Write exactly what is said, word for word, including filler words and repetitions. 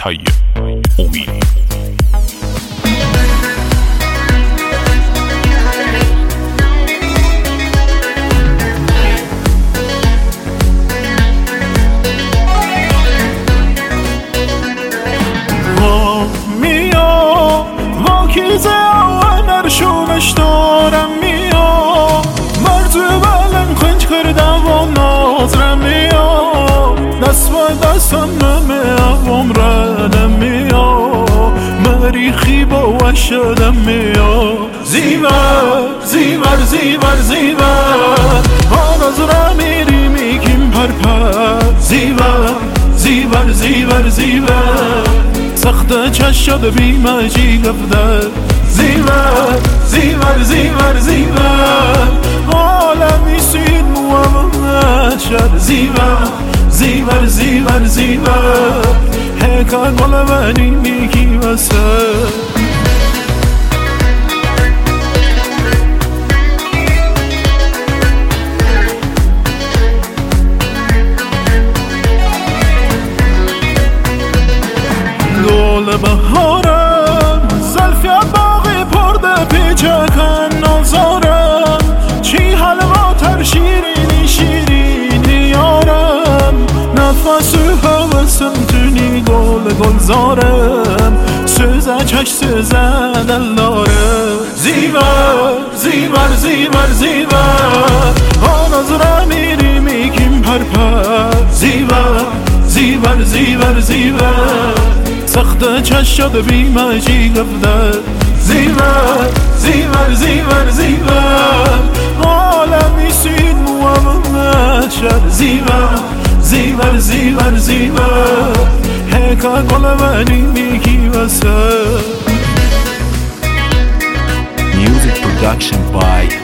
طيب أميني. Kize awanar shumesh doram miyo marzu balan khunj kardam va nazram miyo dast va dastam me avom radam miyo marikhi ba washadam miyo zivar zivar zivar zivar anazra miri mikim par par zivar zivar zivar zivar سخت چشاد بی مجی گفته زیور زیور زیور زیور عالمی سید موامد شد زیور زیور زیور زیور هکا گل منی میکی وسه بهارم زلفیت باقی پرده پیچکن نازارم چی حلواتر شیرینی شیرینی یارم نفس هوسم تونی گل گلزارم سوزه چش سوزه دلدارم زیور زیور زیور زیور آناز را میری میگیم پر پر زیور زیور زیور زیور سخت چشاد بی مجی گفته زیور زیور زیور زیور عالمی سید موامد شد زیور زیور زیور زیور هکا گل منی میکی وسه. Music production by